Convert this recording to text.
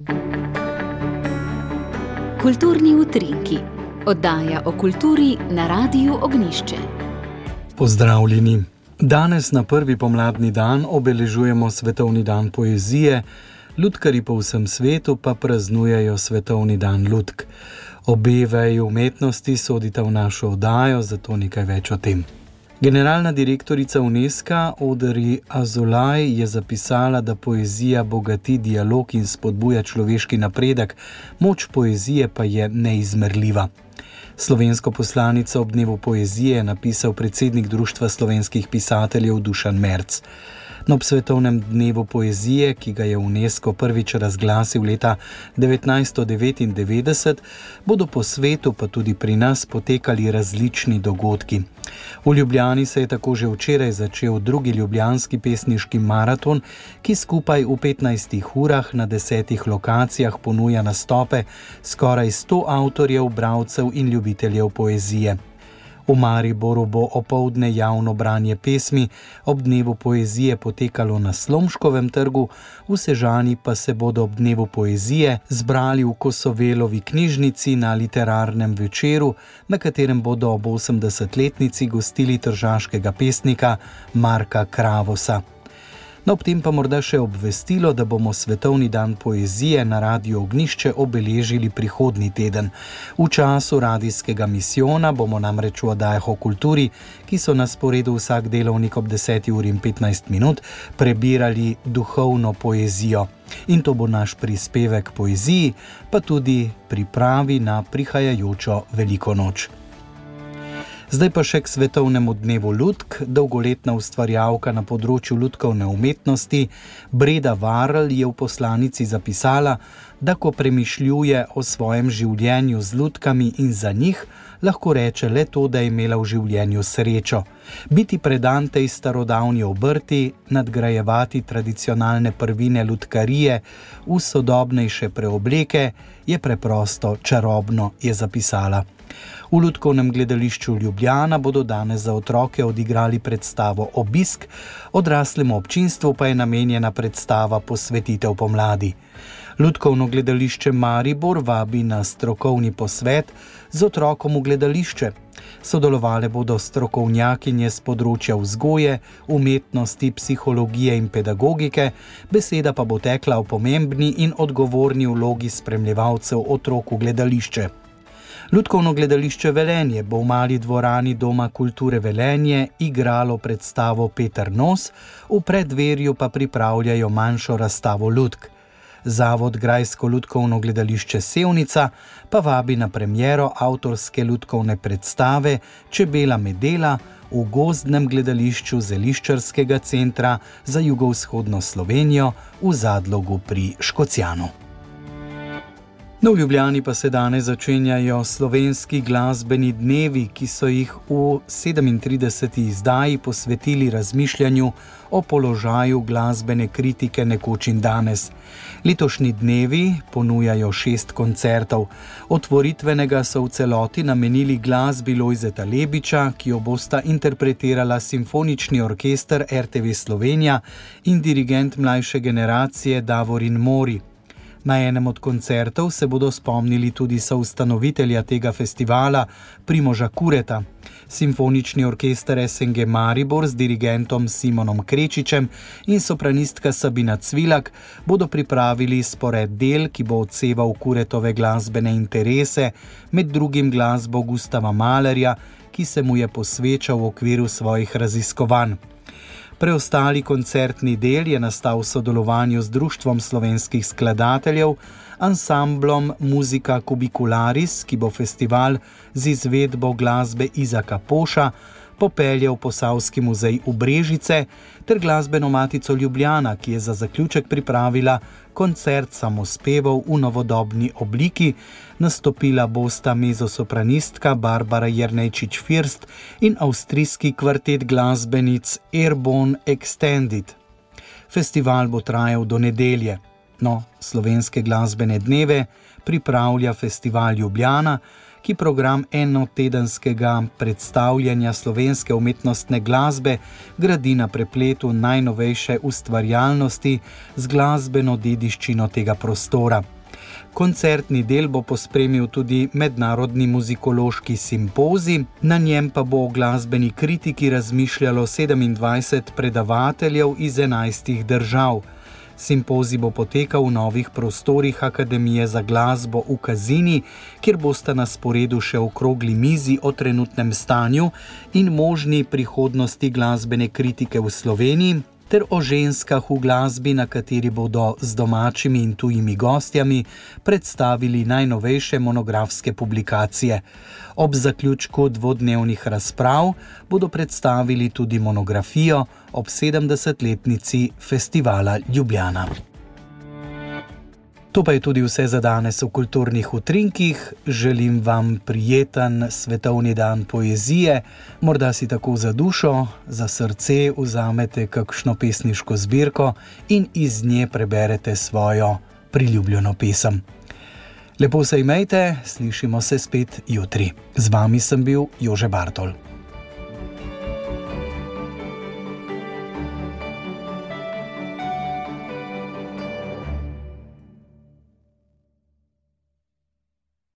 Kulturni utrinki, oddaja o kulturi na Radiu Ognjišče. Pozdravljeni. Danes na prvi pomladni dan obeležujemo Svetovni dan poezije, lutkarji po vsem svetu pa praznujejo Svetovni dan lutk. Obe veji umetnosti sodita v našo oddajo, zato nekaj več o tem. Generalna direktorica UNESCO Audrey Azoulay je zapisala, da poezija bogati dialog in spodbuja človeški napredek, moč poezije pa je neizmerljiva. Slovensko poslanico ob dnevu poezije je napisal predsednik Društva slovenskih pisateljev Dušan Merc. Ob svetovnem dnevu poezije, ki ga je UNESCO prvič razglasil leta 1999, bodo po svetu, pa tudi pri nas, potekali različni dogodki. V Ljubljani se je tako že včeraj začel drugi ljubljanski pesniški maraton, ki skupaj v 15 urah na 10 lokacijah ponuja nastope skoraj 100 avtorjev, bralcev in ljubiteljev poezije. V Mariboru bo opoldne javno branje pesmi ob dnevu poezije potekalo na Slomškovem trgu, v Sežani pa se bodo ob dnevu poezije zbrali v Kosovelovi knjižnici na literarnem večeru, na katerem bodo ob 80-letnici gostili tržaškega pesnika Marka Kravosa. Ob tem pa morda še obvestilo, da bomo Svetovni dan poezije na Radiu Ognjišče obeležili prihodnji teden. V času radijskega misijona bomo namreč v oddajah o kulturi, ki so na sporedu vsak delovnik ob 10:15, prebirali duhovno poezijo. In to bo naš prispevek poeziji, pa tudi pripravi na prihajajočo veliko noč. Zdaj pa še k Svetovnemu dnevu lutk. Dolgoletna ustvarjalka na področju lutkovne umetnosti Breda Varl je v poslanici zapisala, da ko premišljuje o svojem življenju z lutkami in za njih, lahko reče le to, da je imela v življenju srečo. Biti predan tej starodavni obrti, nadgrajevati tradicionalne prvine lutkarije v sodobnejše preobleke je preprosto čarobno, je zapisala. V Lutkovnem gledališču Ljubljana bodo danes za otroke odigrali predstavo Obisk, odraslemu občinstvu pa je namenjena predstava Posvetitev pomladi. Lutkovno gledališče Maribor vabi na strokovni posvet z otrokom v gledališče. Sodelovale bodo strokovnjakinje z področja vzgoje, umetnosti, psihologije in pedagogike, beseda pa bo tekla o pomembni in odgovorni vlogi spremljevalcev otrok v gledališče. Lutkovno gledališče Velenje bo v mali dvorani Doma kulture Velenje igralo predstavo Peter Nos, v preddverju pa pripravljajo manjšo razstavo lutk. Zavod Grajsko lutkovno gledališče Sevnica pa vabi na premiero avtorske lutkovne predstave Čebela Medela v Gozdnem gledališču Zeliščarskega centra za jugovzhodno Slovenijo v Zadlogu pri Škocjanu. V Ljubljani pa se danes začenjajo slovenski glasbeni dnevi, ki so jih v 37. izdaji posvetili razmišljanju o položaju glasbene kritike nekoč in danes. Letošnji dnevi ponujajo 6 koncertov. Otvoritvenega so v celoti namenili glasbi Lojzeta Lebiča, ki jo bosta interpretirala Simfonični orkester RTV Slovenija in dirigent mlajše generacije Davorin Mori. Na enem od koncertov se bodo spomnili tudi soustanovitelja tega festivala, Primoža Kureta. Simfonični orkester SNG Maribor z dirigentom Simonom Krečičem in sopranistka Sabina Cvilak bodo pripravili spored del, ki bo odseval Kuretove glasbene interese, med drugim glasbo Gustava Mahlerja, ki se mu je posvečal v okviru svojih raziskovanj. Preostali koncertni del je nastal v sodelovanju z Društvom slovenskih skladateljev, ansamblom Muzika Kubikularis, ki bo festival z izvedbo glasbe Izaka Poša popeljal Posavski muzej v Brežice, ter Glasbeno matico Ljubljana, ki je za zaključek pripravila koncert samospevov v novodobni obliki. Nastopila bosta mezzosopranistka Barbara Jernejčič-First in avstrijski kvartet glasbenic Airborne Extended. Festival bo trajal do nedelje. Slovenske glasbene dneve pripravlja Festival Ljubljana, ki program enotedenskega predstavljanja slovenske umetnostne glasbe gradi na prepletu najnovejše ustvarjalnosti z glasbeno dediščino tega prostora. Koncertni del bo pospremil tudi mednarodni muzikološki simpozij, na njem pa bo o glasbeni kritiki razmišljalo 27 predavateljev iz 11 držav. Simpozij bo potekal v novih prostorih Akademije za glasbo v Kazini, kjer bosta na sporedu še okrogli mizi o trenutnem stanju in možni prihodnosti glasbene kritike v Sloveniji, ter o ženskah v glasbi, na kateri bodo z domačimi in tujimi gostjami predstavili najnovejše monografske publikacije. Ob zaključku dvodnevnih razprav bodo predstavili tudi monografijo ob 70-letnici Festivala Ljubljana. To pa je tudi vse za danes v Kulturnih utrinkih. Želim vam prijeten svetovni dan poezije. Morda si tako za dušo, za srce vzamete kakšno pesniško zbirko in iz nje preberete svojo priljubljeno pesem. Lepo se imejte, slišimo se spet jutri. Z vami sem bil Jože Bartol.